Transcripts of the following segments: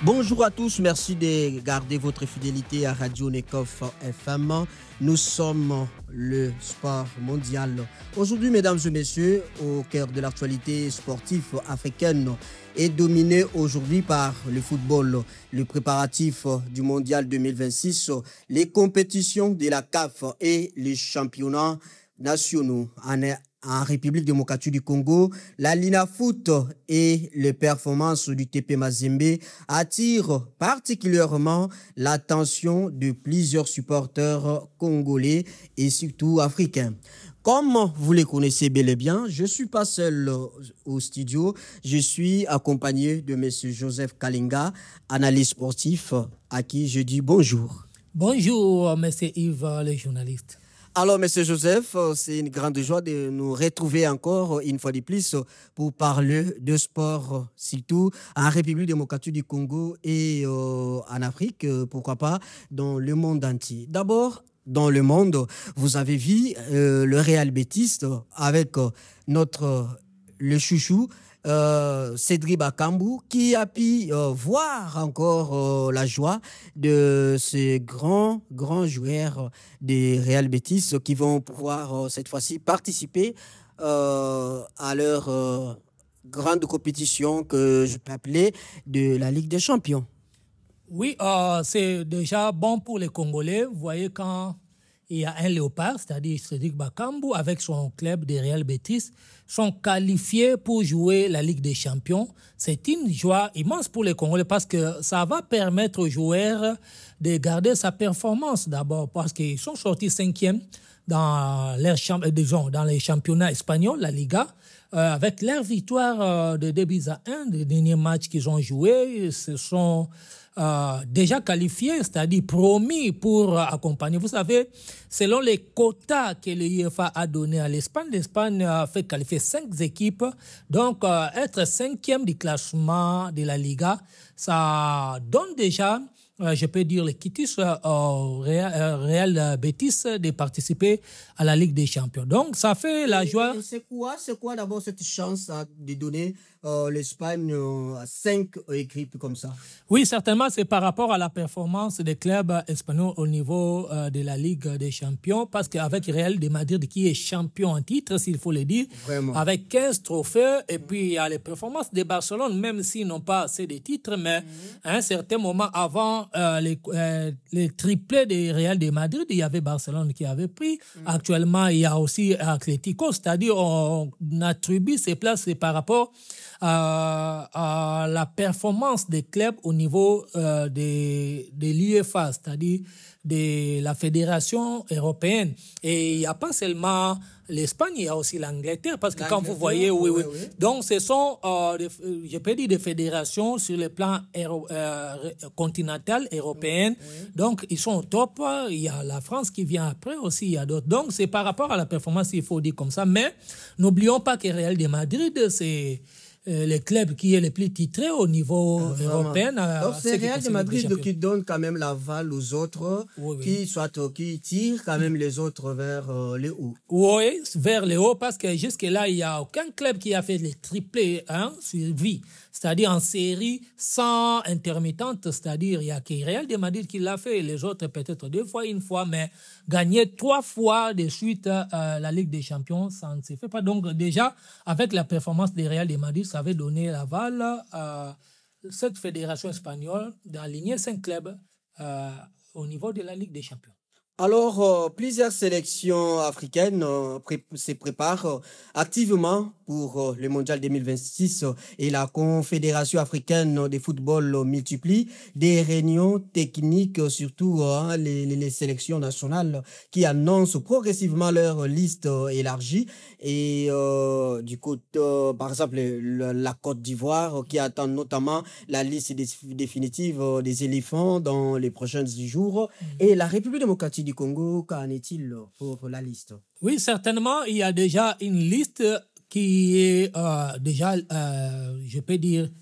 Bonjour à tous, merci de garder votre fidélité à Radio Nekof FM. Nous sommes le sport mondial. Aujourd'hui, mesdames et messieurs, au cœur de l'actualité sportive africaine est dominé aujourd'hui par le football, le préparatif du mondial 2026, les compétitions de la CAF et les championnats nationaux. En République démocratique du Congo, la Lina Foot et les performances du TP Mazembe attirent particulièrement l'attention de plusieurs supporters congolais et surtout africains. Comme vous les connaissez bel et bien, je ne suis pas seul au studio, je suis accompagné de M. Joseph Kalinga, analyste sportif, à qui je dis bonjour. Bonjour, M. Yves, le journaliste. Alors, M. Joseph, c'est une grande joie de nous retrouver encore une fois de plus pour parler de sport, surtout en République démocratique du Congo et en Afrique, pourquoi pas, dans le monde entier. D'abord, dans le monde, vous avez vu le Real Betis avec le chouchou, Cédric Bakambu, qui a pu voir encore la joie de ces grands joueurs des Real Betis qui vont pouvoir cette fois-ci participer à leur grande compétition que je peux appeler de la Ligue des Champions. Oui, c'est déjà bon pour les Congolais. Vous voyez, quand il y a un léopard, c'est-à-dire Cédric Bakambu, avec son club des Real Betis, sont qualifiés pour jouer la Ligue des Champions. C'est une joie immense pour les Congolais parce que ça va permettre aux joueurs de garder sa performance d'abord parce qu'ils sont sortis 5e dans les championnats espagnols, la Liga, avec leur victoire de 2-1, les derniers matchs qu'ils ont joués, se sont déjà qualifiés, c'est-à-dire promis pour accompagner. Vous savez, selon les quotas que l'UEFA a donné à l'Espagne, l'Espagne a fait qualifier 5 équipes. Donc, être 5e du classement de la Liga, ça donne déjà, je peux dire, le quitus au Real Betis de participer à la Ligue des Champions. Donc, ça fait la joie. C'est quoi d'abord cette chance de donner l'Espagne à 5 équipes comme ça? Oui, certainement, c'est par rapport à la performance des clubs espagnols au niveau de la Ligue des Champions, parce qu'avec Real de Madrid, qui est champion en titre, s'il faut le dire, vraiment, avec 15 trophées, et puis il y a les performances de Barcelone, même s'ils n'ont pas assez de titres, mais à un certain moment avant les triplés des Real de Madrid, il y avait Barcelone qui avait pris. Actuellement, il y a aussi Atlético, c'est-à-dire on attribue ces places par rapport à la performance des clubs au niveau de l'UEFA, c'est-à-dire de la Fédération européenne. Et il n'y a pas seulement l'Espagne, il y a aussi l'Angleterre, parce que quand vous voyez, oui. Donc, ce sont, je peux dire, des fédérations sur le plan continental, européen. Donc, ils sont au top. Il y a la France qui vient après aussi, il y a d'autres. Donc, c'est par rapport à la performance, il faut dire comme ça. Mais n'oublions pas que Real de Madrid, c'est le club qui est le plus titré au niveau européen. Donc c'est Real de Madrid qui donne quand même l'aval aux autres, qui tirent quand même les autres vers les hauts. Oui, vers les hauts, parce que jusque-là, il n'y a aucun club qui a fait les triplés sur vie. C'est-à-dire en série sans intermittente, c'est-à-dire il n'y a que Real de Madrid qui l'a fait, les autres peut-être 2 fois, 1 fois, mais gagner 3 fois de suite la Ligue des Champions, ça ne se fait pas. Donc déjà, avec la performance des Real de Madrid, ça avait donné l'aval à cette fédération espagnole d'aligner 5 clubs au niveau de la Ligue des Champions. Alors, plusieurs sélections africaines se préparent activement pour le Mondial 2026 et la Confédération africaine de football multiplie des réunions techniques, surtout les sélections nationales qui annoncent progressivement leur liste élargie. Et du coup, par exemple, la Côte d'Ivoire qui attend notamment la liste définitive des éléphants dans les prochains jours. Et la République démocratique du Congo, qu'en est-il pour la liste? Oui, certainement, il y a déjà une liste qui est déjà, je peux dire,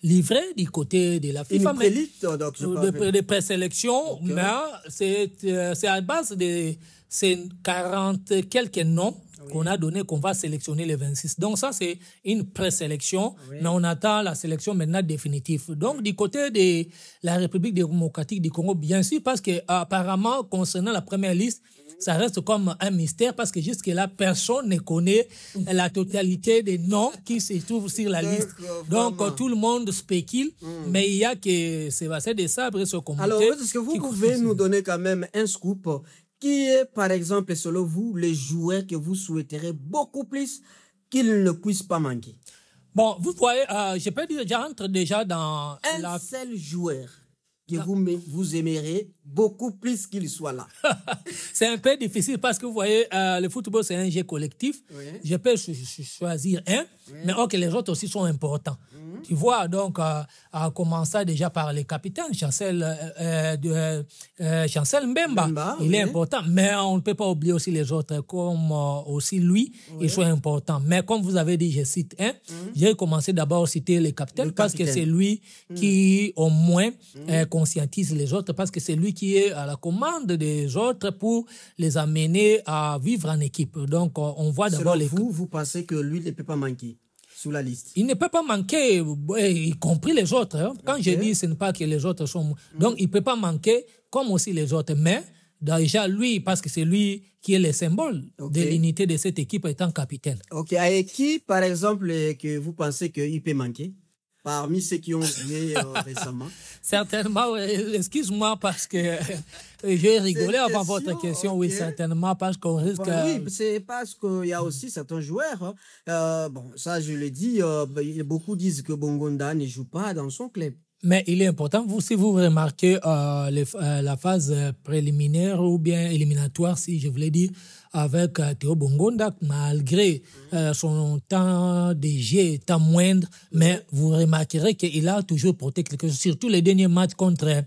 livré du côté de la FIFA. Une prélite, donc de présélection, okay. Mais c'est à base de ces 40 quelques noms qu'on a donné, qu'on va sélectionner les 26. Donc ça, c'est une présélection, mais on attend la sélection maintenant définitive. Donc du côté de la République démocratique du Congo, bien sûr, parce que apparemment, concernant la première liste, ça reste comme un mystère parce que jusque-là, personne ne connaît la totalité des noms qui se trouvent sur la liste. Donc, tout le monde spécule, mais il y a que Sébastien Desabre et ce comité. Alors, est-ce que vous pouvez nous donner quand même un scoop? Qui est, par exemple, selon vous, le joueur que vous souhaiterez beaucoup plus qu'il ne puisse pas manquer? Bon, vous voyez, je peux dire, j'entre déjà dans un seul joueur que vous aimerez beaucoup plus qu'il soit là. C'est un peu difficile parce que vous voyez, le football, c'est un jeu collectif. Oui. Je peux choisir un, mais ok, les autres aussi sont importants. Tu vois, donc, en commençant déjà par les capitaines, Chancel Mbemba, il est important, mais on ne peut pas oublier aussi les autres, comme aussi lui, ils sont importants. Mais comme vous avez dit, je cite un, j'ai commencé d'abord à citer les capitaines parce que c'est lui qui, au moins, conscientise les autres, parce que c'est lui qui est à la commande des autres pour les amener à vivre en équipe. Donc, on voit d'abord les... Vous pensez que lui ne peut pas manquer sur la liste? Il ne peut pas manquer, y compris les autres. Hein. Quand je dis, ce n'est pas que les autres sont... Donc, il ne peut pas manquer, comme aussi les autres. Mais, déjà, lui, parce que c'est lui qui est le symbole de l'unité de cette équipe étant capitaine. OK. Et qui, par exemple, que vous pensez qu'il peut manquer parmi ceux qui ont joué récemment? Certainement, excuse-moi parce que j'ai rigolé avant votre question. Oui, certainement, parce qu'on risque... Oui, c'est parce qu'il y a aussi certains joueurs. Bon, ça, je le dis, beaucoup disent que Bongonda ne joue pas dans son club. Mais il est important, si vous remarquez la phase préliminaire ou bien éliminatoire, si je voulais dire, avec Théo Bongonda, malgré son temps de jeu étant moindre, mais vous remarquerez qu'il a toujours porté quelque chose, surtout les derniers matchs contre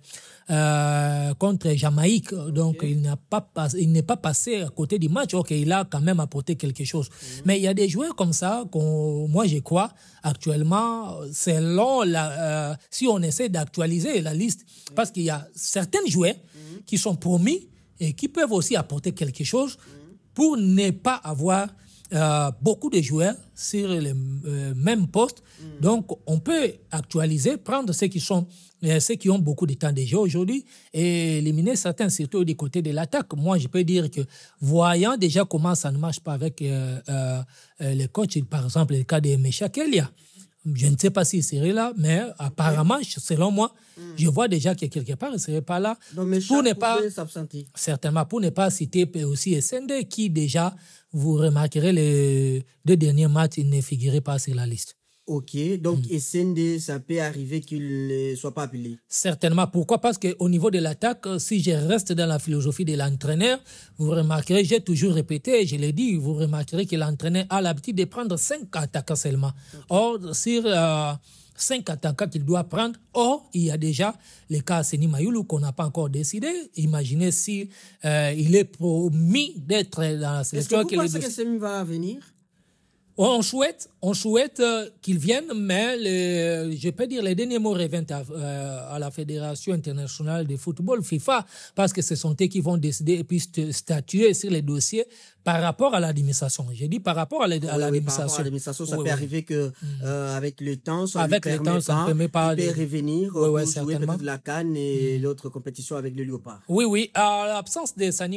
Jamaïque. Donc, il n'est pas passé à côté du match. OK, il a quand même apporté quelque chose. Mais il y a des joueurs comme ça, moi, je crois, actuellement, selon si on essaie d'actualiser la liste, parce qu'il y a certains joueurs qui sont promis et qui peuvent aussi apporter quelque chose pour ne pas avoir beaucoup de joueurs sur le même poste. Donc, on peut actualiser, prendre ceux qui ont beaucoup de temps de jeu aujourd'hui et éliminer certains, surtout du côté de l'attaque. Moi, je peux dire que, voyant déjà comment ça ne marche pas avec les coachs, par exemple, le cas de Mecha Kelia, je ne sais pas s'il serait là, mais apparemment, selon moi, je vois déjà que quelque part, il ne serait pas là. Donc, Mecha pouvait s'absenter. Certainement, pour ne pas citer aussi SND, qui déjà, vous remarquerez, les 2 derniers matchs, il ne figurait pas sur la liste. OK, donc SND, ça peut arriver qu'il ne soit pas appelé. Certainement. Pourquoi? Parce qu'au niveau de l'attaque, si je reste dans la philosophie de l'entraîneur, vous remarquerez, j'ai toujours répété, je l'ai dit, vous remarquerez que l'entraîneur a l'habitude de prendre 5 attaquants seulement. Or, sur 5 attaquants qu'il doit prendre, il y a déjà le cas Seni Mayulu qu'on n'a pas encore décidé. Imaginez si il est promis d'être dans la sélection. Est-ce que vous pensez que Seni va venir? On souhaite qu'il vienne, mais je peux dire les derniers mots reviennent à la Fédération internationale de football, FIFA, parce que ce sont eux qui vont décider et puis statuer sur les dossiers par rapport à l'administration. J'ai dit par rapport à l'administration. Par rapport à l'administration, ça peut arriver que avec le temps, ça ne permet pas de revenir pour jouer peut-être la CAN et l'autre compétition avec le Léopard. Oui. À l'absence de Seni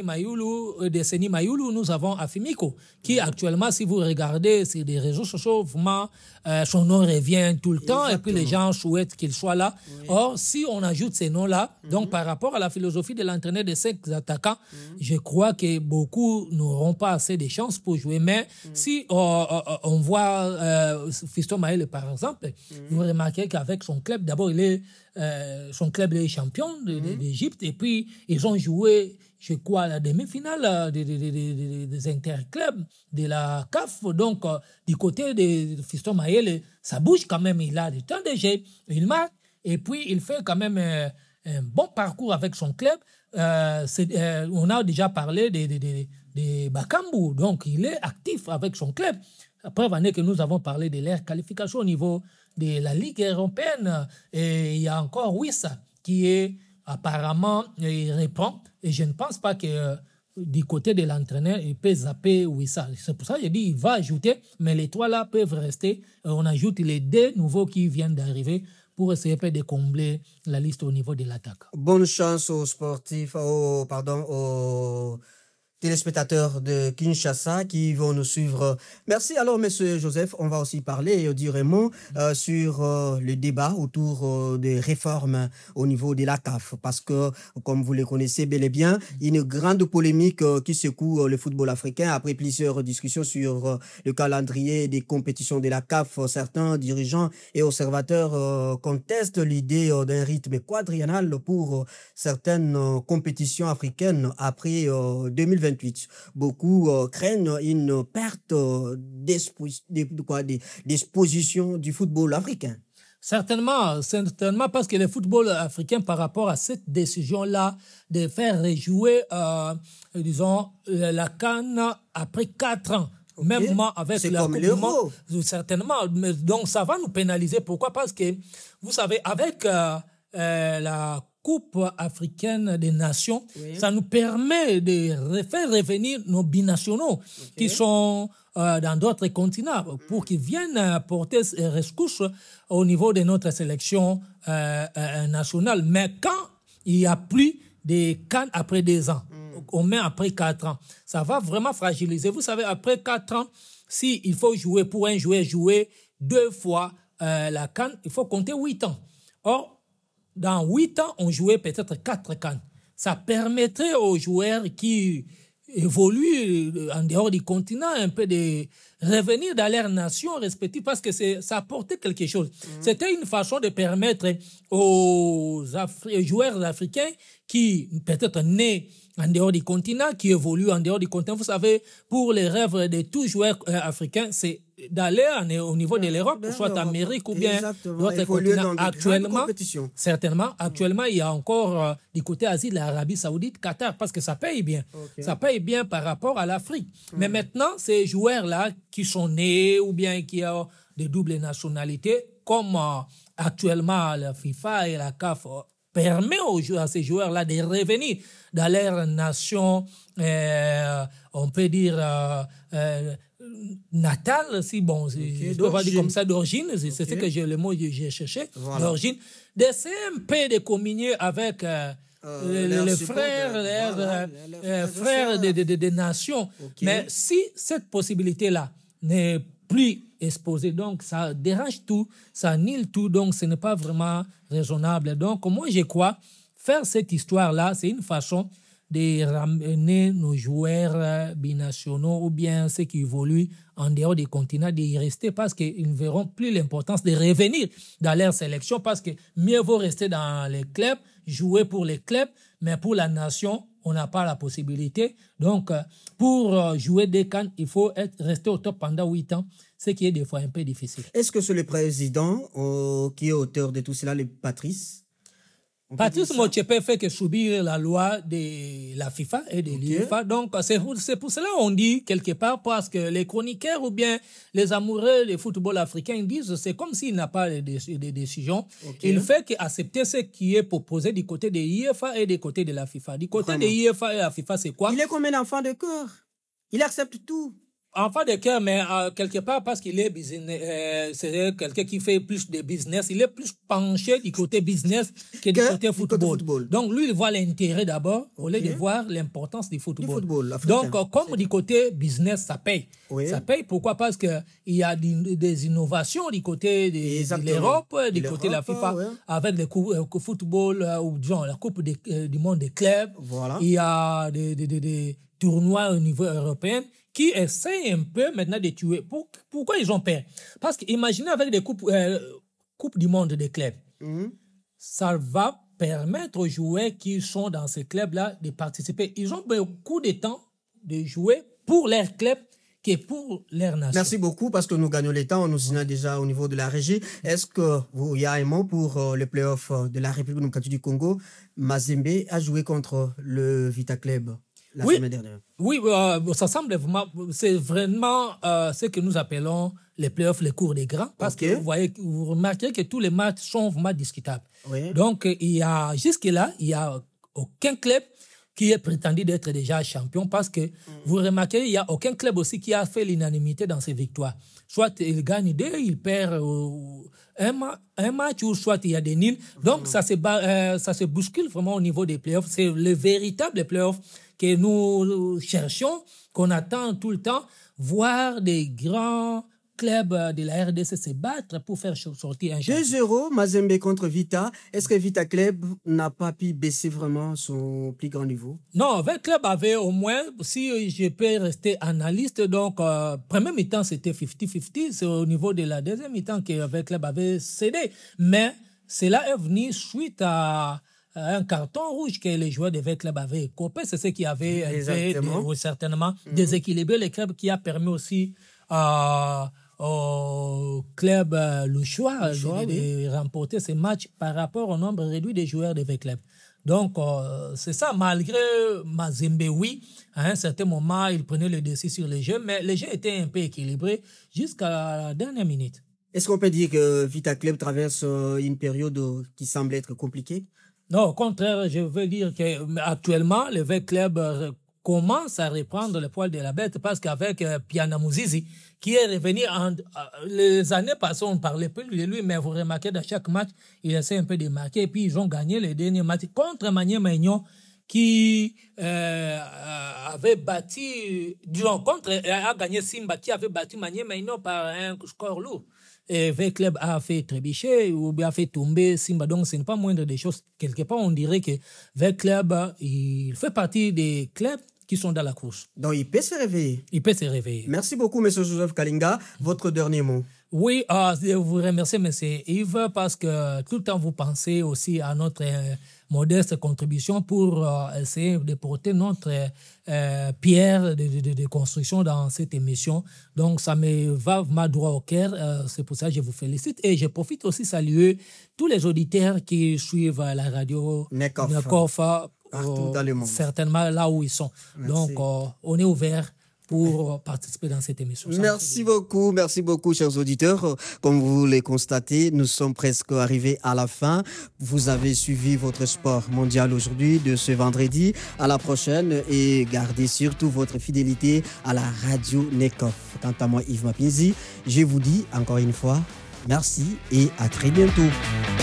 Mayulu, nous avons Afimiko, qui actuellement, si vous regardez sur des réseaux sociaux, vraiment, son nom revient tout le temps. Et puis les gens souhaitent qu'il soit là. Or, si on ajoute ces noms-là, donc par rapport à la philosophie de l'entraîneur de 5 attaquants, je crois que beaucoup n'auront pas assez de chances pour jouer. Mais si on voit Fiston Maël, par exemple, vous remarquez qu'avec son club, d'abord, son club est champion d'Égypte. Et puis, ils ont joué, je crois, la demi-finale des interclubs de la CAF. Donc, du côté de Fiston Maël, ça bouge quand même. Il a du temps de jeu, il marque, et puis il fait quand même un bon parcours avec son club. On a déjà parlé de Bakambu, donc il est actif avec son club. Preuve en est que nous avons parlé de leur qualification au niveau de la Ligue européenne. Et il y a encore Wissa qui est apparemment, il répond. Et je ne pense pas que du côté de l'entraîneur, il peut zapper Wissa. C'est pour ça que je dis il va ajouter, mais les 3 là peuvent rester. On ajoute les 2 nouveaux qui viennent d'arriver pour essayer de combler la liste au niveau de l'attaque. Bonne chance aux sportifs, aux téléspectateurs de Kinshasa qui vont nous suivre. Merci. Alors, Monsieur Joseph, on va aussi parler du Raymond sur le débat autour des réformes au niveau de la CAF. Parce que, comme vous le connaissez bel et bien, il y a une grande polémique qui secoue le football africain après plusieurs discussions sur le calendrier des compétitions de la CAF. Certains dirigeants et observateurs contestent l'idée d'un rythme quadriennal pour certaines compétitions africaines après 2028. Beaucoup craignent une perte d'exposition du football africain. Certainement, parce que le football africain, par rapport à cette décision-là de faire rejouer, disons, la CAN après 4 ans, okay. Même avec c'est la comme Coupe l'Euro. du Monde, certainement. Mais donc, ça va nous pénaliser. Pourquoi? Parce que, vous savez, avec la Coupe africaine des nations, oui. Ça nous permet de faire revenir nos binationaux okay. Qui sont dans d'autres continents pour qu'ils viennent porter rescousse au niveau de notre sélection nationale. Mais quand il n'y a plus de CAN après 2 ans, au moins après 4 ans, ça va vraiment fragiliser. Vous savez, après 4 ans, s'il faut jouer pour un joueur, jouer 2 fois la CAN, il faut compter 8 ans. Or, dans 8 ans, on jouait peut-être 4 CAN. Ça permettrait aux joueurs qui évoluent en dehors du continent un peu de revenir dans leur nation respective parce que ça apportait quelque chose. C'était une façon de permettre aux joueurs africains qui peut-être nés en dehors du continent, qui évoluent en dehors du continent. Vous savez, pour les rêves de tous joueurs africains, c'est d'aller au niveau de l'Europe, soit Amérique ou bien d'autres continents. Actuellement, certainement, actuellement, il y a encore du côté Asie, l'Arabie Saoudite, Qatar, parce que ça paye bien. Okay. Ça paye bien par rapport à l'Afrique. Mais maintenant, ces joueurs-là qui sont nés ou bien qui ont des doubles nationalités, comme actuellement la FIFA et la CAF permet à ces joueurs-là de revenir dans leur nation, on peut dire, natale, si bon, okay, je peux pas dire comme ça, d'origine, c'est ce que le mot que j'ai cherché, voilà. D'origine, d'essayer un peu de communier avec les frères, frères des nations. Okay. Mais si cette possibilité-là n'est plus exposée, donc ça dérange tout, ça annule tout, donc ce n'est pas vraiment raisonnable. Donc moi je crois, faire cette histoire-là, c'est une façon de ramener nos joueurs binationaux ou bien ceux qui évoluent en dehors des continents, d'y rester parce qu'ils ne verront plus l'importance de revenir dans leur sélection parce que mieux vaut rester dans les clubs, jouer pour les clubs, mais pour la nation, on n'a pas la possibilité. Donc, pour jouer des CAN, il faut rester au top pendant 8 ans, ce qui est des fois un peu difficile. Est-ce que c'est le président qui est auteur de tout cela, le Patrice Motsepe fait que subir la loi de la FIFA et de l'UEFA. Donc, c'est pour cela qu'on dit quelque part, parce que les chroniqueurs ou bien les amoureux du football africain disent c'est comme s'il n'a pas de décision. Okay. Il fait qu'accepter ce qui est proposé du côté de l'UEFA et du côté de la FIFA. Du côté de l'UEFA et la FIFA, c'est quoi? Il est comme un enfant de cœur. Il accepte tout. Enfant de cœur, mais quelque part, parce qu'il est c'est quelqu'un qui fait plus de business, il est plus penché du côté business que du côté football. Donc, lui, il voit l'intérêt d'abord, au lieu de voir l'importance du football. Donc, comme du côté business, ça paye. Oui. Ça paye, pourquoi? Parce qu'il y a des innovations du côté de l'Europe, du côté de la FIFA, ouais. Avec le football, ou disons, la Coupe du monde des clubs. Voilà. Il y a des tournois au niveau européen qui essayent un peu maintenant de tuer. Pourquoi ils ont peur? Parce qu'imaginez avec des coupes du monde des clubs, ça va permettre aux joueurs qui sont dans ces clubs-là de participer. Ils ont beaucoup de temps de jouer pour leur club que pour leur nation. Merci beaucoup parce que nous gagnons le temps. On nous signale déjà au niveau de la régie. Est-ce qu'il y a un mot pour le play-off de la République démocratique du Congo? Mazembe a joué contre le Vita Club. la semaine dernière. Oui, ça semble vraiment, c'est vraiment ce que nous appelons les playoffs, les cours des grands, parce que vous remarquez que tous les matchs sont vraiment discutables. Oui. Donc, jusque-là, il n'y a aucun club qui est prétendu d'être déjà champion, parce que vous remarquez, il n'y a aucun club aussi qui a fait l'unanimité dans ses victoires. Soit il gagne 2, il perd un match, ou soit il y a des nuls. Donc, ça se bouscule vraiment au niveau des playoffs. C'est le véritable playoff que nous cherchons, qu'on attend tout le temps, voir des grands clubs de la RDC se battre pour faire sortir un champion. 2-0, Mazembe contre Vita. Est-ce que Vita Club n'a pas pu baisser vraiment son plus grand niveau? Non, Vita Club avait au moins, si je peux rester analyste, donc premier mi-temps c'était 50-50, c'est au niveau de la deuxième mi-temps que Vita Club avait cédé. Mais cela est venu suite à un carton rouge que les joueurs de Vita Club avaient copé. C'est ce qui avait certainement déséquilibré les clubs, qui a permis aussi au club Louchois de remporter ces matchs par rapport au nombre réduit de joueurs de Vita Club. Donc, c'est ça, malgré Mazembe, oui, à un certain moment, il prenait le dessus sur le jeu, mais le jeu était un peu équilibré jusqu'à la dernière minute. Est-ce qu'on peut dire que Vita Club traverse une période qui semble être compliquée? Non, au contraire, je veux dire qu'actuellement, le Vita Club commence à reprendre le poil de la bête, parce qu'avec Piana Mouzizi, qui est revenu les années passées, on ne parlait plus de lui, mais vous remarquez, dans chaque match, il essaie un peu de marquer, et puis ils ont gagné les derniers matchs contre Maniema Maignon, qui avait battu, a gagné Simba, qui avait battu Maniema Maignon par un score lourd. Et Vita Club a fait trébucher ou a fait tomber Simba. Donc, ce n'est pas moindre des choses. Quelque part, on dirait que Vita Club, il fait partie des clubs qui sont dans la course. Donc, il peut se réveiller. Il peut se réveiller. Merci beaucoup, M. Joseph Kalinga. Votre dernier mot. Oui, je vous remercie, M. Yves, parce que tout le temps, vous pensez aussi à notre modeste contribution pour essayer de porter notre pierre de construction dans cette émission. Donc, ça me va droit au cœur. C'est pour ça que je vous félicite. Et je profite aussi de saluer tous les auditeurs qui suivent la radio Nekof, partout dans le monde. Certainement là où ils sont. Merci. Donc, on est ouvert pour participer dans cette émission. Merci beaucoup, chers auditeurs. Comme vous les constatez, nous sommes presque arrivés à la fin. Vous avez suivi votre sport mondial aujourd'hui, de ce vendredi. À la prochaine, et gardez surtout votre fidélité à la radio Nekof. Quant à moi, Yves Mapinzi, je vous dis encore une fois merci et à très bientôt.